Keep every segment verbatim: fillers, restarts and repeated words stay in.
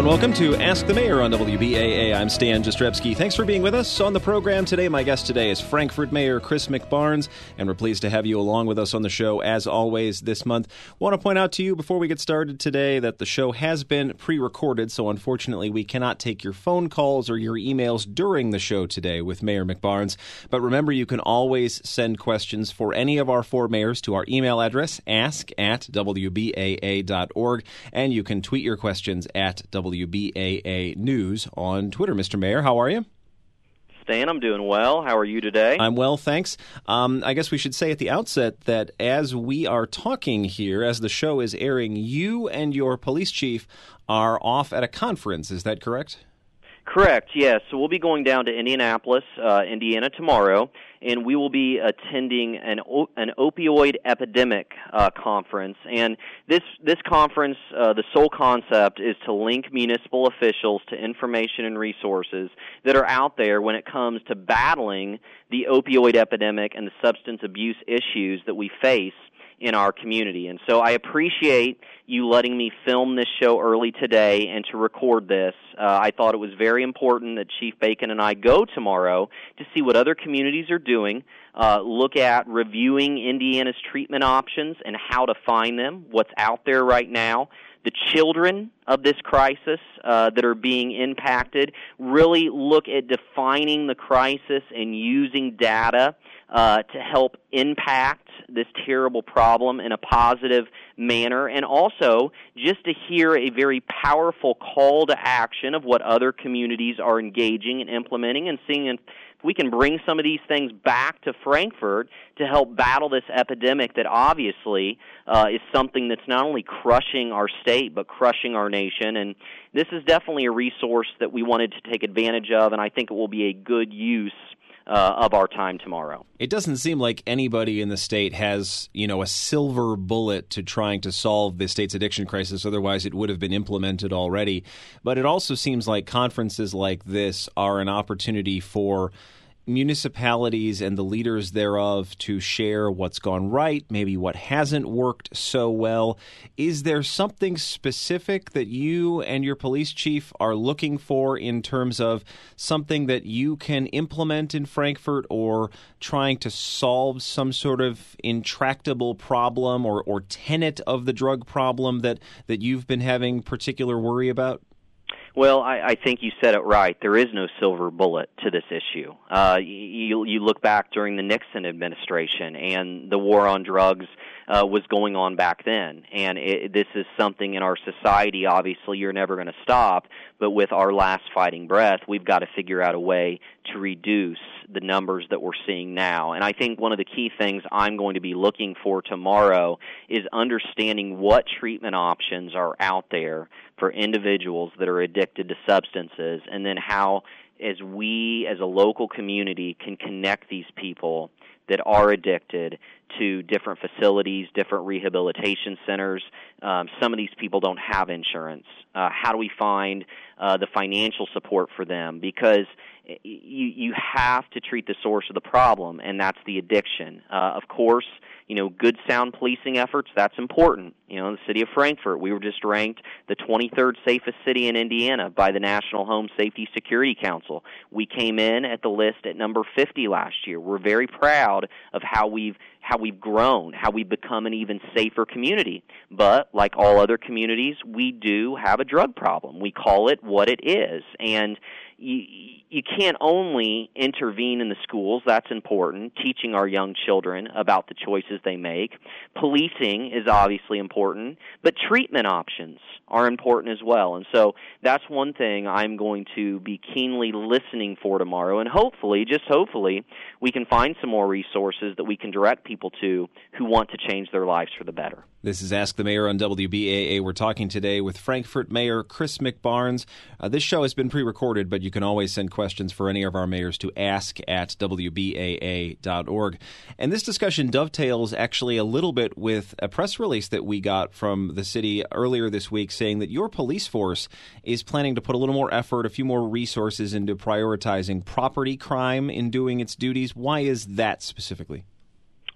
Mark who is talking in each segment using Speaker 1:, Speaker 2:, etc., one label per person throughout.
Speaker 1: and welcome to Ask the Mayor on W B A A. I'm Stan Jastrzebski. Thanks for being with us on the program today. My guest today is Frankfort Mayor Chris McBarnes, and we're pleased to have you along with us on the show as always this month. I want to point out to you before we get started today that the show has been pre-recorded, so unfortunately we cannot take your phone calls or your emails during the show today with Mayor McBarnes. But remember, you can always send questions for any of our four mayors to our email address, ask at w b a a dot org, and you can tweet your questions at W B A A News on Twitter. Mister Mayor, how are you?
Speaker 2: Stan, I'm doing well. How are you today?
Speaker 1: I'm well, thanks. Um, I guess we should say at the outset that as we are talking here, as the show is airing, you and your police chief are off at a conference. Is that correct?
Speaker 2: Correct, yes. So we'll be going down to Indianapolis, uh, Indiana tomorrow, and we will be attending an o- an opioid epidemic uh, conference. And this this conference, uh, the sole concept is to link municipal officials to information and resources that are out there when it comes to battling the opioid epidemic and the substance abuse issues that we face in our community. And so I appreciate you letting me film this show early today and to record this. Uh, I thought it was very important that Chief Bacon and I go tomorrow to see what other communities are doing, uh, look at reviewing Indiana's treatment options and how to find them, what's out there right now, the children of this crisis uh, that are being impacted, really look at defining the crisis and using data uh, to help impact this terrible problem in a positive manner, and also just to hear a very powerful call to action of what other communities are engaging and implementing, and seeing if we can bring some of these things back to Frankfort to help battle this epidemic that obviously uh, is something that's not only crushing our state but crushing our nation. And this is definitely a resource that we wanted to take advantage of, and I think it will be a good use Uh, of our time tomorrow.
Speaker 1: It doesn't seem like anybody in the state has, you know, a silver bullet to trying to solve the state's addiction crisis. Otherwise, it would have been implemented already. But it also seems like conferences like this are an opportunity for municipalities and the leaders thereof to share what's gone right, maybe what hasn't worked so well. Is there something specific that you and your police chief are looking for in terms of something that you can implement in Frankfort, or trying to solve some sort of intractable problem or, or tenet of the drug problem that, that you've been having particular worry about?
Speaker 2: Well, I, I think you said it right. There is no silver bullet to this issue. Uh, you, you look back during the Nixon administration, and the war on drugs uh, was going on back then. And it, this is something in our society, obviously, you're never going to stop. But with our last fighting breath, we've got to figure out a way to reduce the numbers that we're seeing now. And I think one of the key things I'm going to be looking for tomorrow is understanding what treatment options are out there for individuals that are addicted to substances, and then how, as we as a local community, can connect these people that are addicted to different facilities, different rehabilitation centers. Um, some of these people don't have insurance. Uh, how do we find uh, the financial support for them? Because you you have to treat the source of the problem, and that's the addiction. Uh, of course, you know, good, sound policing efforts, that's important. You know, in the city of Frankfort, we were just ranked the twenty-third safest city in Indiana by the National Home Safety Security Council. We came in at the list at number fifty last year. We're very proud of how we've how we've grown, how we've become an even safer community. But like all other communities, we do have a drug problem. We call it what it is. And you, you can't only intervene in the schools, that's important, teaching our young children about the choices they make. Policing is obviously important, but treatment options are important as well. And so that's one thing I'm going to be keenly listening for tomorrow, and hopefully, just hopefully, we can find some more resources that we can direct people to who want to change their lives for the better.
Speaker 1: This is Ask the Mayor on W B A A. We're talking today with Frankfort Mayor Chris McBarnes. Uh, this show has been pre-recorded, but you can always send questions for any of our mayors to ask at w b a a dot org. And this discussion dovetails actually a little bit with a press release that we got from the city earlier this week saying that your police force is planning to put a little more effort, a few more resources into prioritizing property crime in doing its duties. Why is that specifically?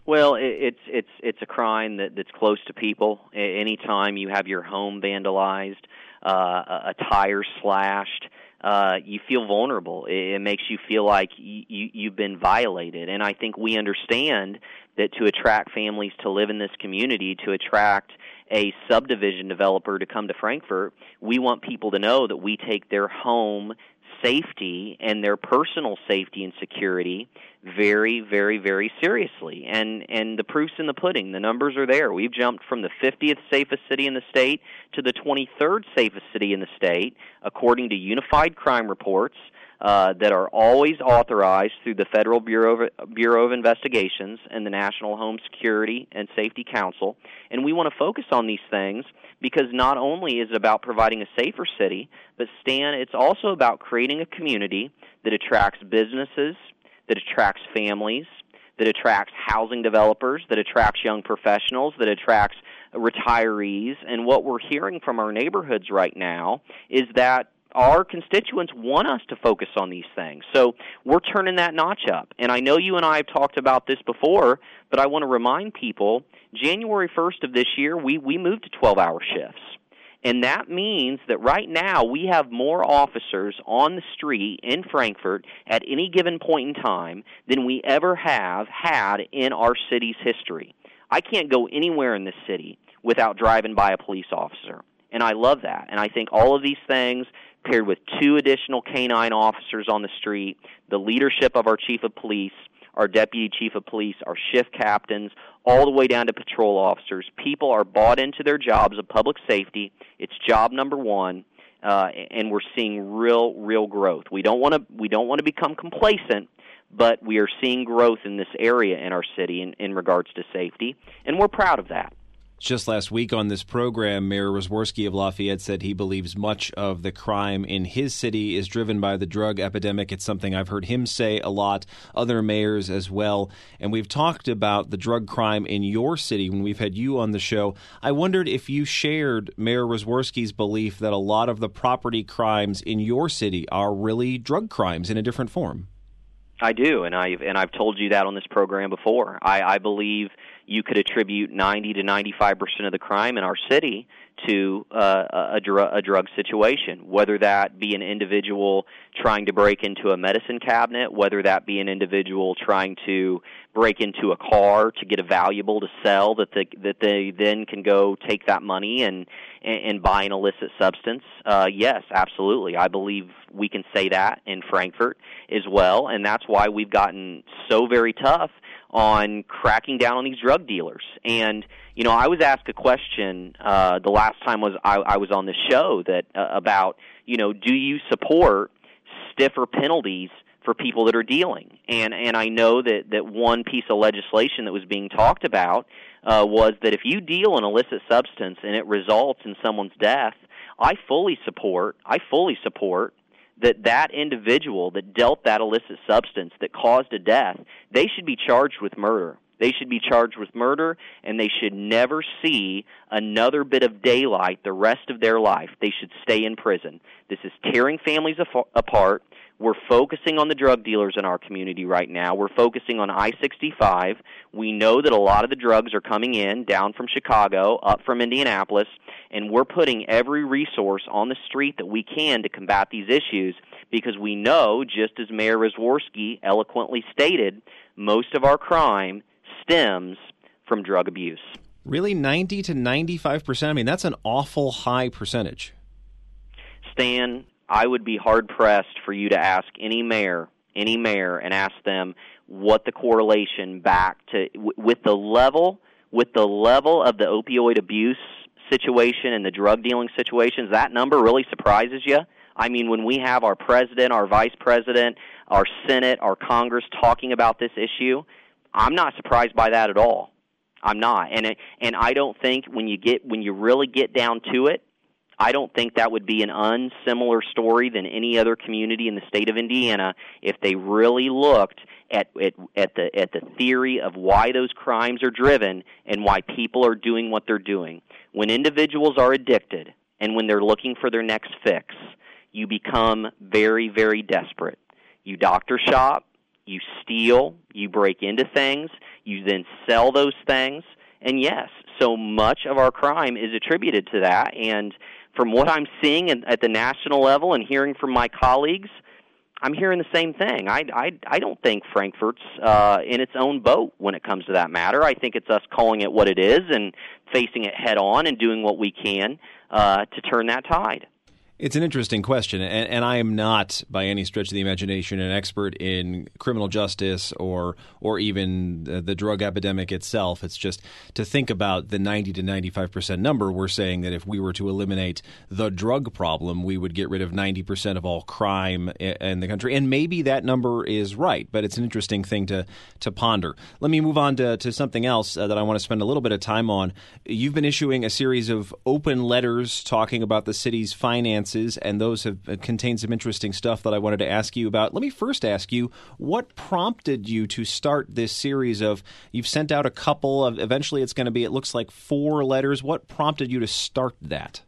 Speaker 2: Well, it, it's it's it's a crime that, that's close to people. Anytime you have your home vandalized, uh, a, a tire slashed, uh, you feel vulnerable. It, it makes you feel like you, you, you've been violated. And I think we understand that to attract families to live in this community, to attract a subdivision developer to come to Frankfort, we want people to know that we take their home safety and their personal safety and security very, very, very seriously. And and the proof's in the pudding. The numbers are there. We've jumped from the fiftieth safest city in the state to the twenty-third safest city in the state, according to Unified Crime Reports uh, that are always authorized through the Federal Bureau of, Bureau of Investigations and the National Home Security and Safety Council. And we want to focus on these things because not only is it about providing a safer city, but, Stan, it's also about creating a community that attracts businesses, that attracts families, that attracts housing developers, that attracts young professionals, that attracts retirees. And what we're hearing from our neighborhoods right now is that our constituents want us to focus on these things. So we're turning that notch up. And I know you and I have talked about this before, but I want to remind people, January first of this year, we, we moved to twelve-hour shifts. And that means that right now we have more officers on the street in Frankfort at any given point in time than we ever have had in our city's history. I can't go anywhere in this city without driving by a police officer. And I love that. And I think all of these things, paired with two additional canine officers on the street, the leadership of our chief of police, our deputy chief of police, our shift captains, all the way down to patrol officers. People are bought into their jobs of public safety. It's job number one, uh, and we're seeing real, real growth. We don't want to we don't want to become complacent, but we are seeing growth in this area in our city in, in regards to safety, and we're proud of that.
Speaker 1: Just last week on this program, Mayor Rosworski of Lafayette said he believes much of the crime in his city is driven by the drug epidemic. It's something I've heard him say a lot, other mayors as well. And we've talked about the drug crime in your city when we've had you on the show. I wondered if you shared Mayor Rosworski's belief that a lot of the property crimes in your city are really drug crimes in a different form.
Speaker 2: I do, and I've and I've told you that on this program before. I, I believe you could attribute ninety to ninety-five percent of the crime in our city to uh, a, dr- a drug situation, whether that be an individual trying to break into a medicine cabinet, whether that be an individual trying to break into a car to get a valuable to sell that they, that they then can go take that money and, and, and buy an illicit substance. Uh, yes, absolutely. I believe we can say that in Frankfort as well, and that's why we've gotten so very tough on cracking down on these drug dealers. And, you know, I was asked a question uh, the last time was I, I was on the show that uh, about, you know, do you support stiffer penalties for people that are dealing? And and I know that, that one piece of legislation that was being talked about uh, was that if you deal an illicit substance and it results in someone's death, I fully support, I fully support that that individual that dealt that illicit substance that caused a death, they should be charged with murder. They should be charged with murder, and they should never see another bit of daylight the rest of their life. They should stay in prison. This is tearing families apart. We're focusing on the drug dealers in our community right now. We're focusing on I sixty-five. We know that a lot of the drugs are coming in down from Chicago, up from Indianapolis, and we're putting every resource on the street that we can to combat these issues because we know, just as Mayor Rosworski eloquently stated, most of our crime stems from drug abuse.
Speaker 1: Really, ninety to ninety-five percent? I mean, that's an awful high percentage.
Speaker 2: Stan, I would be hard-pressed for you to ask any mayor, any mayor, and ask them what the correlation back to, with the level, with the level of the opioid abuse situation and the drug dealing situations, that number really surprises you? I mean, when we have our president, our vice president, our Senate, our Congress talking about this issue, I'm not surprised by that at all. I'm not. And it, and I don't think when you get when you really get down to it, I don't think that would be an unsimilar story than any other community in the state of Indiana if they really looked at, at at the at the theory of why those crimes are driven and why people are doing what they're doing. When individuals are addicted and when they're looking for their next fix, you become very, very desperate. You doctor shop, you steal, you break into things, you then sell those things. And yes, so much of our crime is attributed to that. And from what I'm seeing at the national level and hearing from my colleagues, I'm hearing the same thing. I, I, I don't think Frankfort's uh, in its own boat when it comes to that matter. I think it's us calling it what it is and facing it head on and doing what we can uh, to turn that tide.
Speaker 1: It's an interesting question, and, and I am not, by any stretch of the imagination, an expert in criminal justice or or even the, the drug epidemic itself. It's just to think about the ninety to ninety-five percent number. We're saying that if we were to eliminate the drug problem, we would get rid of ninety percent of all crime in the country. And maybe that number is right, but it's an interesting thing to, to ponder. Let me move on to, to something else uh, that I want to spend a little bit of time on. You've been issuing a series of open letters talking about the city's finances, and those have contained some interesting stuff that I wanted to ask you about. Let me first ask you, what prompted you to start this series of, you've sent out a couple of, eventually it's going to be, it looks like four letters. What prompted you to start that?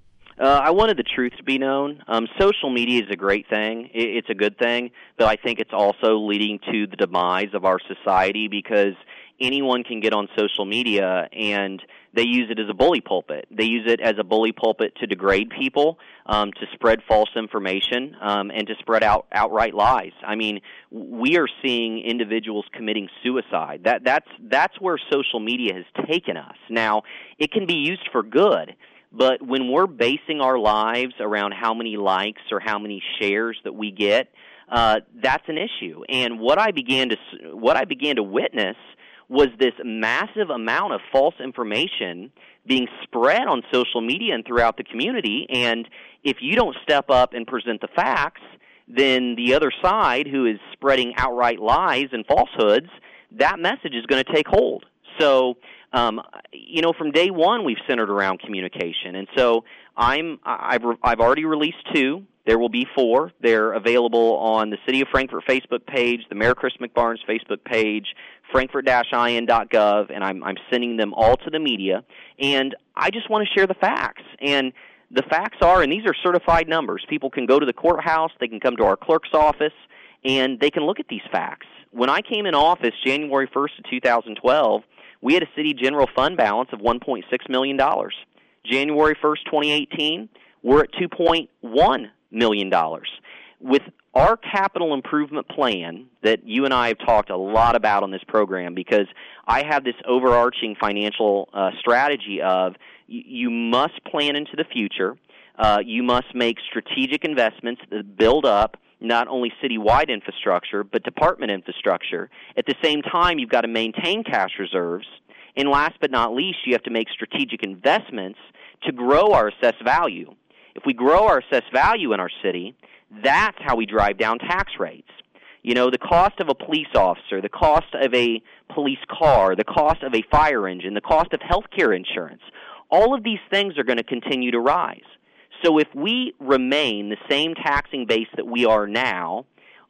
Speaker 2: Uh, I wanted the truth to be known. Um, social media is a great thing. It, it's a good thing, but I think it's also leading to the demise of our society because anyone can get on social media and they use it as a bully pulpit. They use it as a bully pulpit to degrade people, um, to spread false information, um, and to spread out outright lies. I mean, we are seeing individuals committing suicide. That that's that's where social media has taken us. Now, it can be used for good, but when we're basing our lives around how many likes or how many shares that we get, uh, that's an issue. And what I began to what I began to witness was this massive amount of false information being spread on social media and throughout the community. And if you don't step up and present the facts, then the other side, who is spreading outright lies and falsehoods, that message is going to take hold. So, um, you know, from day one, we've centered around communication. And so I'm, I've, I've already released two. There will be four. They're available on the City of Frankfort Facebook page, the Mayor Chris McBarnes Facebook page, frankfort dash I N dot gov, and I'm, I'm sending them all to the media. And I just want to share the facts. And the facts are, and these are certified numbers. People can go to the courthouse, they can come to our clerk's office, and they can look at these facts. When I came in office January first of two thousand twelve, we had a city general fund balance of one point six million dollars. January first, twenty eighteen, we're at two point one million dollars. With our capital improvement plan that you and I have talked a lot about on this program, because I have this overarching financial uh, strategy of y- you must plan into the future. Uh, you must make strategic investments that build up not only citywide infrastructure, but department infrastructure. At the same time, you've got to maintain cash reserves. And last but not least, you have to make strategic investments to grow our assessed value. If we grow our assessed value in our city, that's how we drive down tax rates. You know, the cost of a police officer, the cost of a police car, the cost of a fire engine, the cost of health care insurance, all of these things are going to continue to rise. So if we remain the same taxing base that we are now,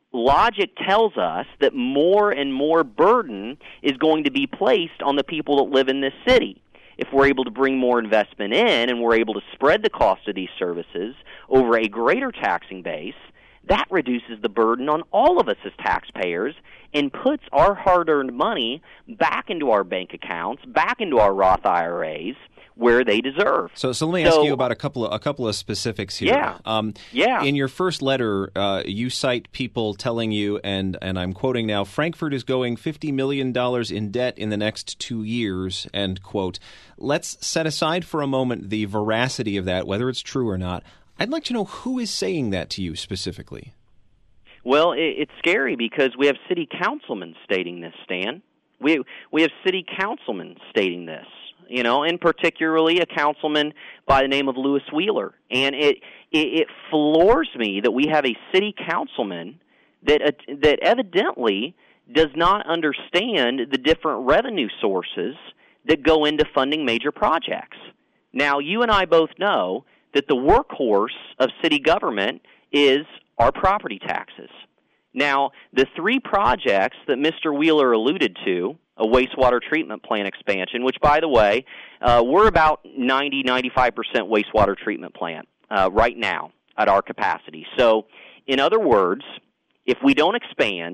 Speaker 2: logic tells us that more and more burden is going to be placed on the people that live in this city. If we're able to bring more investment in and we're able to spread the cost of these services over a greater taxing base, that reduces the burden on all of us as taxpayers and puts our hard-earned money back into our bank accounts, back into our Roth I R As, where they deserve.
Speaker 1: So, so let me so, ask you about a couple of a couple of specifics here.
Speaker 2: Yeah. Um, yeah.
Speaker 1: In your first letter, uh, you cite people telling you, and and I'm quoting now, Frankfort is going fifty million dollars in debt in the next two years, end quote. Let's set aside for a moment the veracity of that, whether it's true or not. I'd like to know who is saying that to you specifically.
Speaker 2: Well, it, it's scary because we have city councilmen stating this, Stan. We we have city councilmen stating this. You know, and particularly a councilman by the name of Louis Wheeler. And it, it, it floors me that we have a city councilman that uh, that evidently does not understand the different revenue sources that go into funding major projects. Now, you and I both know that the workhorse of city government is our property taxes. Now, the three projects that Mister Wheeler alluded to, a wastewater treatment plant expansion, which, by the way, uh, we're about ninety, ninety-five percent wastewater treatment plant uh, right now at our capacity. So, in other words, if we don't expand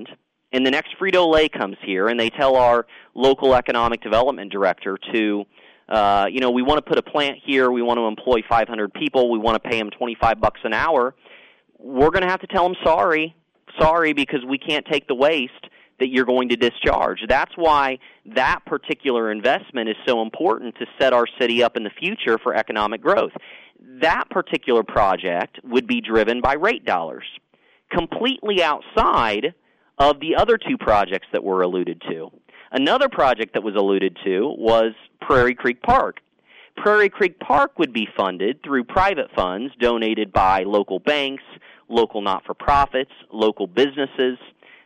Speaker 2: and the next Frito-Lay comes here and they tell our local economic development director to, uh, you know, we want to put a plant here, we want to employ five hundred people, we want to pay them twenty-five bucks an hour, we're going to have to tell them sorry, sorry, because we can't take the waste that you're going to discharge. That's why that particular investment is so important to set our city up in the future for economic growth. That particular project would be driven by rate dollars, completely outside of the other two projects that were alluded to. Another project that was alluded to was Prairie Creek Park. Prairie Creek Park would be funded through private funds donated by local banks, local not-for-profits, local businesses,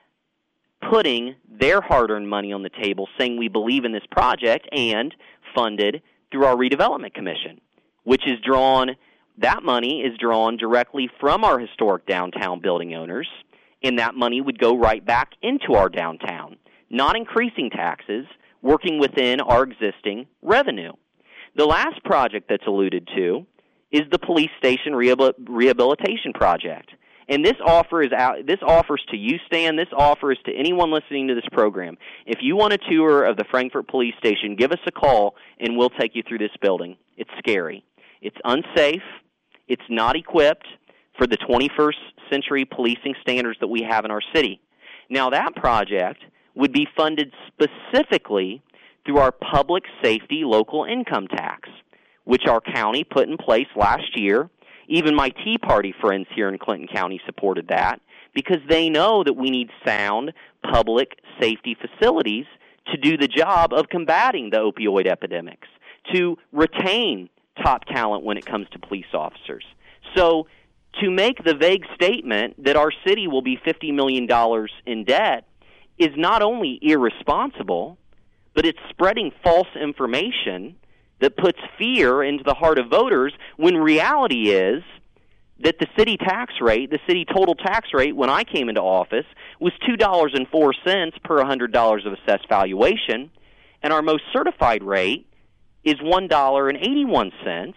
Speaker 2: putting their hard-earned money on the table, saying we believe in this project, and funded through our redevelopment commission, which is drawn, that money is drawn directly from our historic downtown building owners, and that money would go right back into our downtown, not increasing taxes, working within our existing revenue. The last project that's alluded to is the police station rehabil- rehabilitation project. And this offer is out, this offers to you, Stan, this offers to anyone listening to this program. If you want a tour of the Frankfort Police Station, give us a call and we'll take you through this building. It's scary. It's unsafe. It's not equipped for the twenty-first century policing standards that we have in our city. Now, that project would be funded specifically through our public safety local income tax, which our county put in place last year. Even my Tea Party friends here in Clinton County supported that because they know that we need sound public safety facilities to do the job of combating the opioid epidemics, to retain top talent when it comes to police officers. So to make the vague statement that our city will be fifty million dollars in debt is not only irresponsible, but it's spreading false information that puts fear into the heart of voters when reality is that the city tax rate, the city total tax rate when I came into office was two dollars and four cents per one hundred dollars of assessed valuation, and our most certified rate is one dollar and eighty-one cents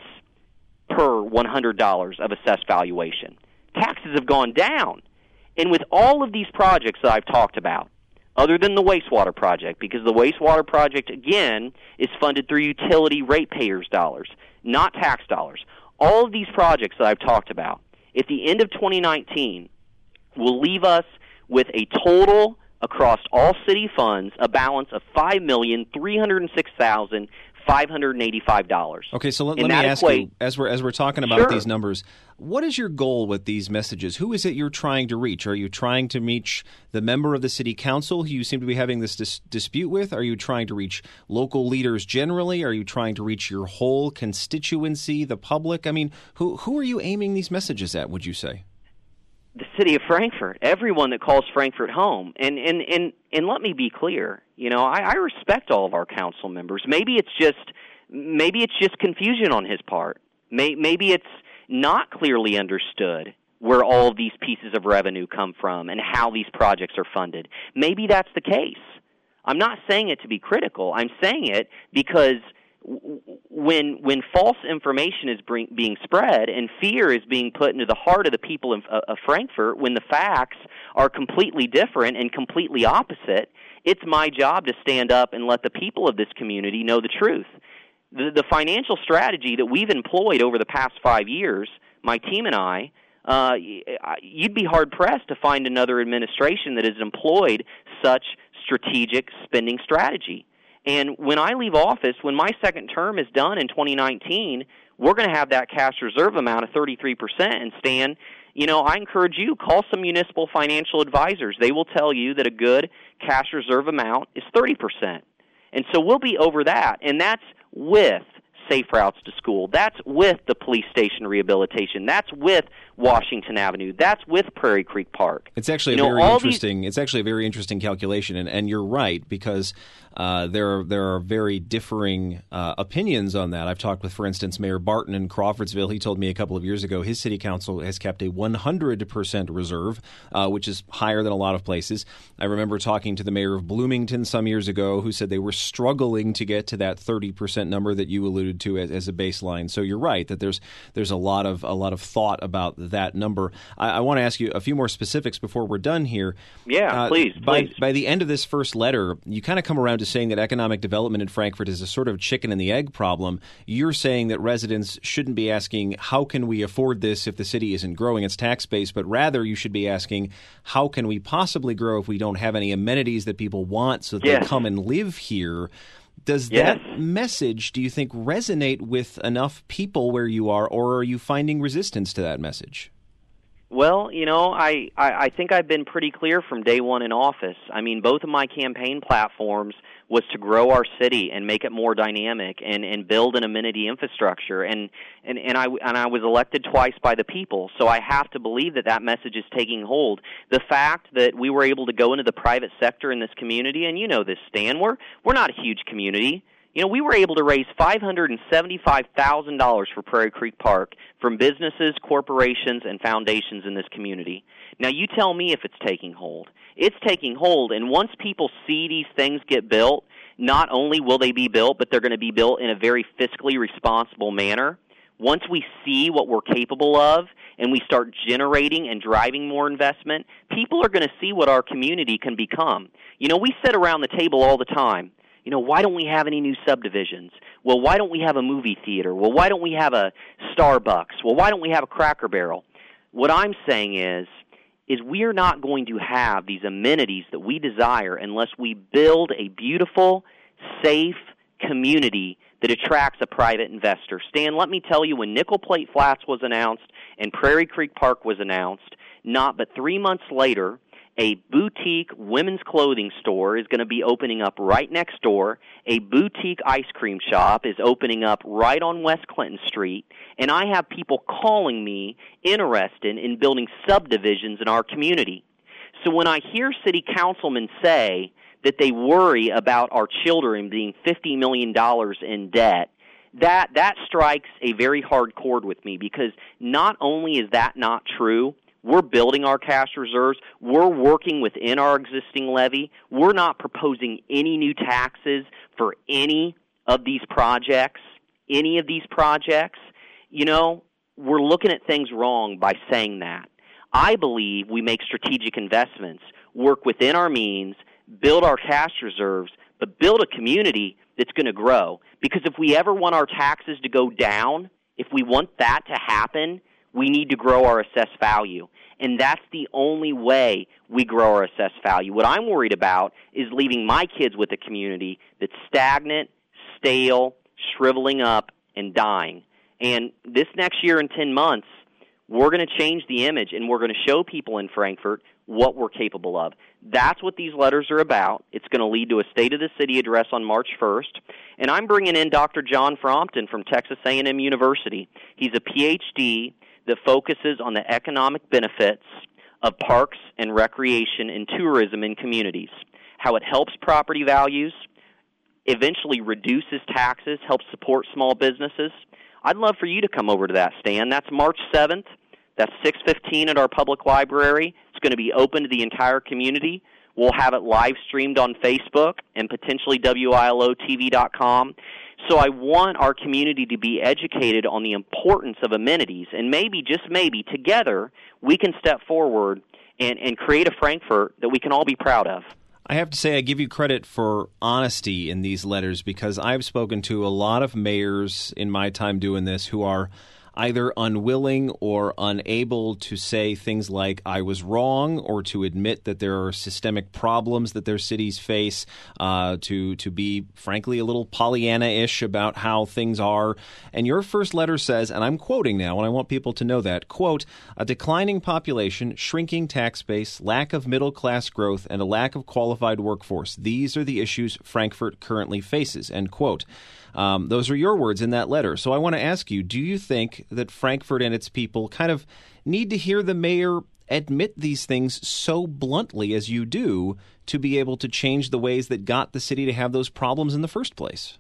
Speaker 2: per one hundred dollars of assessed valuation. Taxes have gone down. And with all of these projects that I've talked about, other than the wastewater project, because the wastewater project, again, is funded through utility ratepayers' dollars, not tax dollars. All of these projects that I've talked about, at the end of twenty nineteen, will leave us with a total, across all city funds, a balance of five million three hundred six thousand five hundred eighty-five dollars.
Speaker 1: Okay, so let, let me ask equate, you, as we're, as we're talking about sure. these numbers, what is your goal with these messages? Who is it you're trying to reach? Are you trying to reach the member of the city council who you seem to be having this dis- dispute with? Are you trying to reach local leaders generally? Are you trying to reach your whole constituency, the public? I mean, who who are you aiming these messages at, would you say?
Speaker 2: The city of Frankfort, everyone that calls Frankfort home. And and, and, and let me be clear, you know, I, I respect all of our council members. Maybe it's just maybe it's just confusion on his part. May, maybe it's not clearly understood where all of these pieces of revenue come from and how these projects are funded. Maybe that's the case. I'm not saying it to be critical. I'm saying it because when when false information is bring, being spread and fear is being put into the heart of the people of, of Frankfort, when the facts are completely different and completely opposite, it's my job to stand up and let the people of this community know the truth. The, the financial strategy that we've employed over the past five years, my team and I, uh, you'd be hard-pressed to find another administration that has employed such strategic spending strategy. And when I leave office, when my second term is done in twenty nineteen, we're going to have that cash reserve amount of thirty-three percent. And Stan, you know, I encourage you, call some municipal financial advisors. They will tell you that a good cash reserve amount is thirty percent. And so we'll be over that. And that's with safe routes to school. That's with the police station rehabilitation. That's with Washington Avenue. That's with Prairie Creek Park.
Speaker 1: It's actually a
Speaker 2: you know,
Speaker 1: very interesting.
Speaker 2: These...
Speaker 1: It's actually a very interesting calculation, and, and you're right because uh, there are there are very differing uh, opinions on that. I've talked with, for instance, Mayor Barton in Crawfordsville. He told me a couple of years ago his city council has kept a one hundred percent reserve, uh, which is higher than a lot of places. I remember talking to the mayor of Bloomington some years ago, who said they were struggling to get to that thirty percent number that you alluded to as, as a baseline. So you're right that there's there's a lot of a lot of thought about that number. I, I want to ask you a few more specifics before we're done here.
Speaker 2: Yeah, uh, please,
Speaker 1: by,
Speaker 2: please.
Speaker 1: By the end of this first letter, you kind of come around to saying that economic development in Frankfort is a sort of chicken and the egg problem. You're saying that residents shouldn't be asking, how can we afford this if the city isn't growing its tax base, but rather you should be asking, how can we possibly grow if we don't have any amenities that people want so that
Speaker 2: yes.
Speaker 1: they come and live here? Does
Speaker 2: yes.
Speaker 1: that message, do you think, resonate with enough people where you are, or are you finding resistance to that message?
Speaker 2: Well, you know, I, I, I think I've been pretty clear from day one in office. I mean, both of my campaign platforms was to grow our city and make it more dynamic and, and build an amenity infrastructure. And, and, and, I, and I was elected twice by the people, so I have to believe that that message is taking hold. The fact that we were able to go into the private sector in this community, and you know this, Stan, we're, we're not a huge community. You know, we were able to raise five hundred seventy-five thousand dollars for Prairie Creek Park from businesses, corporations, and foundations in this community. Now, you tell me if it's taking hold. It's taking hold, and once people see these things get built, not only will they be built, but they're going to be built in a very fiscally responsible manner. Once we see what we're capable of and we start generating and driving more investment, people are going to see what our community can become. You know, we sit around the table all the time. You know, why don't we have any new subdivisions? Well, why don't we have a movie theater? Well, why don't we have a Starbucks? Well, why don't we have a Cracker Barrel? What I'm saying is, is we are not going to have these amenities that we desire unless we build a beautiful, safe community that attracts a private investor. Stan, let me tell you, when Nickel Plate Flats was announced and Prairie Creek Park was announced, not but three months later, a boutique women's clothing store is going to be opening up right next door. A boutique ice cream shop is opening up right on West Clinton Street. And I have people calling me interested in building subdivisions in our community. So when I hear city councilmen say that they worry about our children being fifty million dollars in debt, that, that strikes a very hard chord with me, because not only is that not true, we're building our cash reserves. We're working within our existing levy. We're not proposing any new taxes for any of these projects, any of these projects. You know, we're looking at things wrong by saying that. I believe we make strategic investments, work within our means, build our cash reserves, but build a community that's going to grow. Because if we ever want our taxes to go down, if we want that to happen, we need to grow our assessed value. And that's the only way we grow our assessed value. What I'm worried about is leaving my kids with a community that's stagnant, stale, shriveling up, and dying. And this next year and ten months, we're going to change the image, and we're going to show people in Frankfort what we're capable of. That's what these letters are about. It's going to lead to a State of the City address on March first. And I'm bringing in Doctor John Frompton from Texas A and M University. He's a P H D that focuses on the economic benefits of parks and recreation and tourism in communities, how it helps property values, eventually reduces taxes, helps support small businesses. I'd love for you to come over to that, Stan. That's March seventh. That's six fifteen at our public library. It's going to be open to the entire community. We'll have it live streamed on Facebook and potentially W I L O T V dot com. So I want our community to be educated on the importance of amenities, and maybe, just maybe, together we can step forward and, and create a Frankfort that we can all be proud of.
Speaker 1: I have to say I give you credit for honesty in these letters, because I've spoken to a lot of mayors in my time doing this who are either unwilling or unable to say things like, I was wrong, or to admit that there are systemic problems that their cities face, uh, to to be, frankly, a little Pollyanna-ish about how things are. And your first letter says, and I'm quoting now, and I want people to know that, quote, a declining population, shrinking tax base, lack of middle-class growth, and a lack of qualified workforce. These are the issues Frankfort currently faces, end quote. Um, those are your words in that letter. So I want to ask you, do you think that Frankfort and its people kind of need to hear the mayor admit these things so bluntly as you do to be able to change the ways that got the city to have those problems in the first place?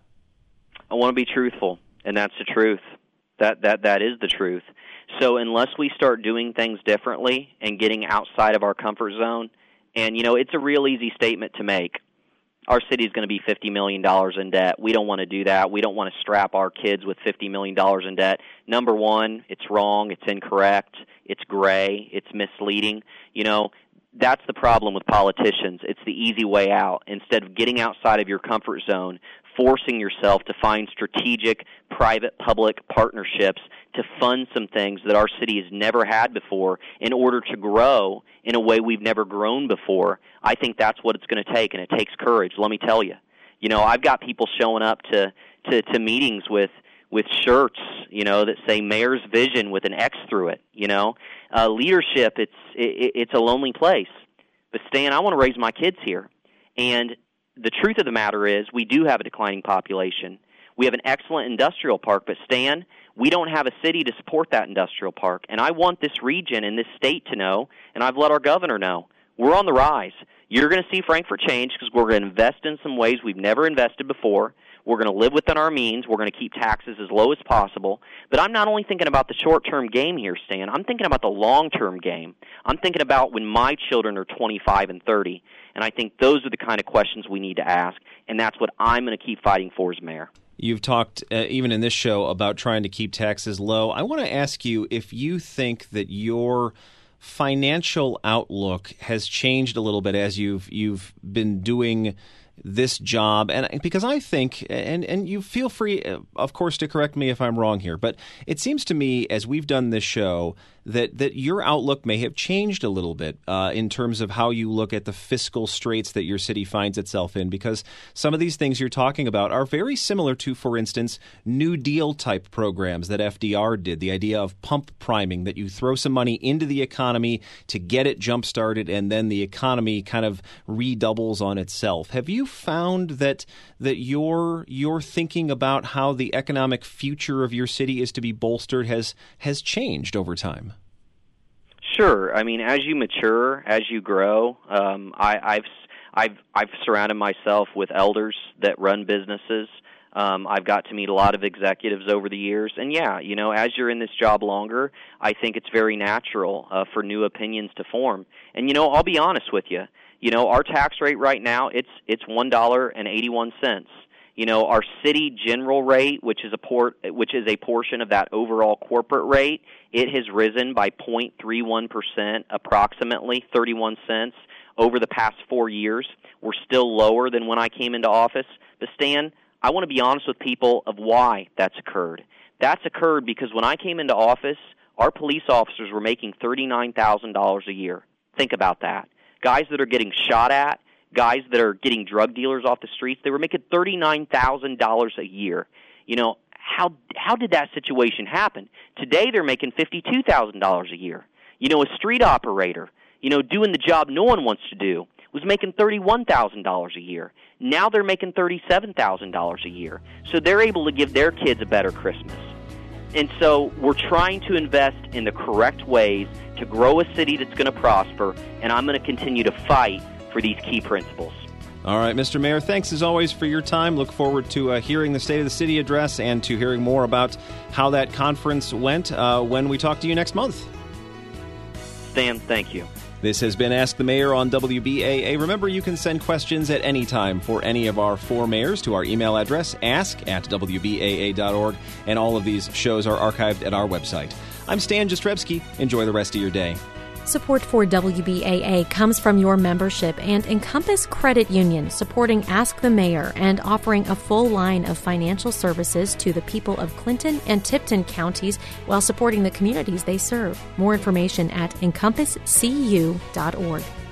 Speaker 2: I want to be truthful, and that's the truth. That that that is the truth. So unless we start doing things differently and getting outside of our comfort zone, and, you know, it's a real easy statement to make. our city is going to be fifty million dollars in debt. We don't want to do that. We don't want to strap our kids with fifty million dollars in debt. Number one, it's wrong, it's incorrect, it's gray, it's misleading. You know, that's the problem with politicians. It's the easy way out. Instead of getting outside of your comfort zone, forcing yourself to find strategic private-public partnerships to fund some things that our city has never had before in order to grow in a way we've never grown before, I think that's what it's going to take, and it takes courage, let me tell you. You know, I've got people showing up to, to, to meetings with, with shirts, you know, that say Mayor's Vision with an X through it, you know. Uh, leadership, it's, it, it's a lonely place. But, Stan, I want to raise my kids here, and the truth of the matter is we do have a declining population. We have an excellent industrial park, but Stan, we don't have a city to support that industrial park. And I want this region and this state to know, and I've let our governor know, we're on the rise. You're going to see Frankfort change because we're going to invest in some ways we've never invested before. We're going to live within our means. We're going to keep taxes as low as possible. But I'm not only thinking about the short-term game here, Stan. I'm thinking about the long-term game. I'm thinking about when my children are twenty-five and thirty. And I think those are the kind of questions we need to ask, and that's what I'm going to keep fighting for as mayor.
Speaker 1: You've talked, uh, even in this show, about trying to keep taxes low. I want to ask you if you think that your financial outlook has changed a little bit as you've you've been doing this job, and because I think, and and you feel free, of course, to correct me if I'm wrong here, but it seems to me, as we've done this show, that that your outlook may have changed a little bit uh, in terms of how you look at the fiscal straits that your city finds itself in, because some of these things you're talking about are very similar to, for instance, New Deal type programs that F D R did, the idea of pump priming, that you throw some money into the economy to get it jump started, and then the economy kind of redoubles on itself. Have you found that that your your thinking about how the economic future of your city is to be bolstered has has changed over time?
Speaker 2: Sure. I mean, as you mature, as you grow, um, I, I've I've I've surrounded myself with elders that run businesses. Um, I've got to meet a lot of executives over the years, and yeah, you know, as you're in this job longer, I think it's very natural uh, for new opinions to form. And you know, I'll be honest with you. You know, our tax rate right now, it's it's one dollar and eighty-one cents. You know, our city general rate, which is a port, which is a portion of that overall corporate rate, it has risen by zero point three one percent, approximately thirty-one cents over the past four years. We're still lower than when I came into office. But Stan, I want to be honest with people of why that's occurred. That's occurred because when I came into office, our police officers were making thirty-nine thousand dollars a year. Think about that. Guys that are getting shot at, guys that are getting drug dealers off the streets, they were making thirty-nine thousand dollars a year. You know, how how did that situation happen? Today they're making fifty-two thousand dollars a year. You know, a street operator, you know, doing the job no one wants to do, was making thirty-one thousand dollars a year. Now they're making thirty-seven thousand dollars a year. So they're able to give their kids a better Christmas. And so we're trying to invest in the correct ways to grow a city that's going to prosper, and I'm going to continue to fight for these key principles.
Speaker 1: All right, Mister Mayor, thanks as always for your time. Look forward to uh, hearing the State of the City address and to hearing more about how that conference went uh, when we talk to you next month.
Speaker 2: Stan, thank you.
Speaker 1: This has been Ask the Mayor on W B A A. Remember, you can send questions at any time for any of our four mayors to our email address, ask at w b a a dot org, and all of these shows are archived at our website. I'm Stan Jastrzebski. Enjoy the rest of your day.
Speaker 3: Support for W B A A comes from your membership and Encompass Credit Union, supporting Ask the Mayor and offering a full line of financial services to the people of Clinton and Tipton counties while supporting the communities they serve. More information at encompass c u dot org.